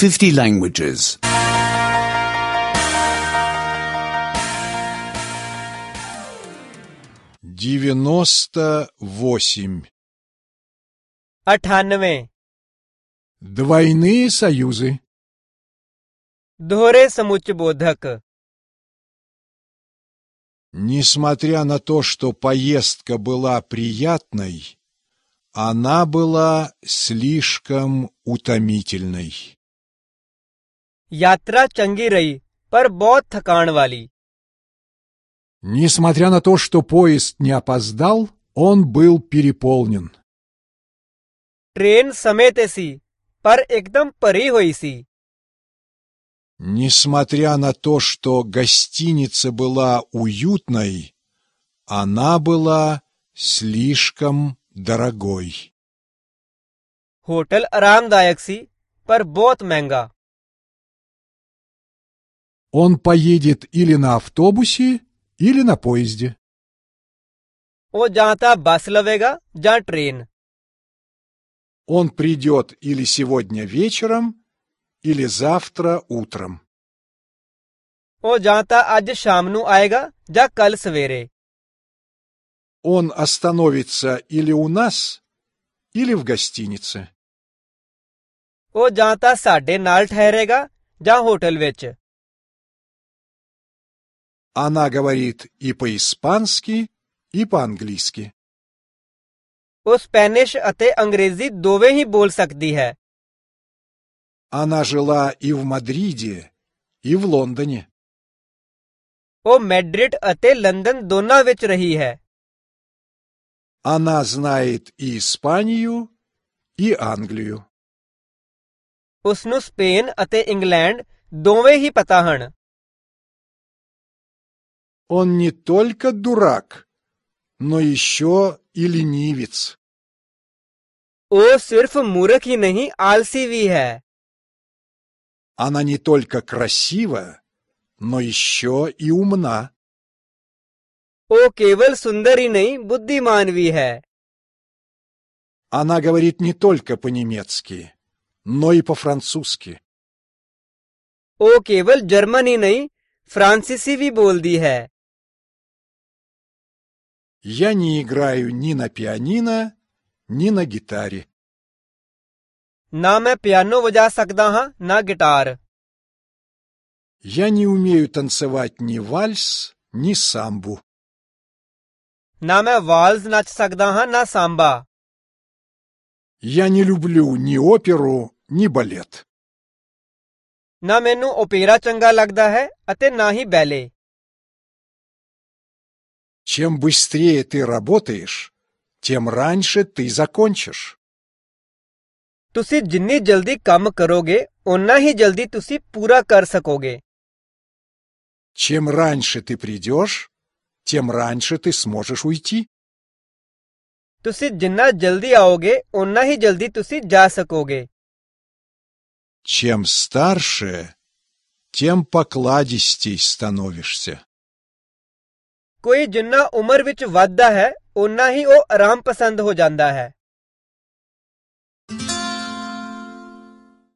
50 languages. 98. 98 Двойные союзы. दोहरे समुच्चबोधक। Несмотря на то, что поездка была приятной, она была слишком утомительной. यात्रा चंगी रही पर बहुत थकान वाली। Несмотря на то, что поезд не опоздал, он был переполнен. ट्रेन समय ते सी पर एकदम भरी हुई सी। Несмотря на то, что гостиница была уютной, она была слишком дорогой. होटल आरामदायक सी पर बहुत महंगा। Он поедет или на автобусе, или на поезде. वो जां तां बस लवेगा जां ट्रेन। Он придет или сегодня вечером, или завтра утром. वो जां तां अज शाम नूं आएगा जां कल सवेरे। Он остановится или у нас, или в гостинице. वो जां तां साडे नाल ठहरेगा जां होटल विच। Она говорит и по-испански, и по-английски. वो स्पेनिश अते अंग्रेजी दोवें ही बोल सकती है। Она жила и в Мадриде, и в Лондоне. वो मैड्रिड अते लंदन दोनां विच रही है। Она знает и Испанию, и Англию. उसनूं स्पेन अते इंग्लैंड दोवें ही पता हन। Он не только дурак, но еще и ленивец. वो सिर्फ मूर्ख ही नहीं आलसी भी है। Она не только красива, но еще и умна. वो केवल सुंदर ही नहीं बुद्धिमान भी है। Она говорит не только по-немецки, но и по-французски. वो केवल जर्मन ही नहीं फ्रांसीसी भी बोलती है। Я не играю ни на пианино, ни на гитаре. ना मैं पियानो वजा सकदा हां ना गिटार। Я не умею танцевать ни вальс, ни самбу. ना मैं वाल्स नच सकदा हां ना सांबा। Я не люблю ни оперу, ни балет. ना मैनू ओपेरा चंगा लगदा है अते ना ही बैले। Чем быстрее ты работаешь, тем раньше ты закончишь. तुसी जिन्नी जल्दी काम करोगे उन्ना ही जल्दी तुसी पूरा कर सकोगे। Чем раньше ты придешь, тем раньше ты сможешь уйти. तुसी जिन्ना जल्दी आओगे उन्ना ही जल्दी तुसी जा सकोगे। Чем старше, тем покладистей становишься. कोई जिन्ना उम्र विच वधदा है उन्ना ही वो आराम पसंद हो जांदा है।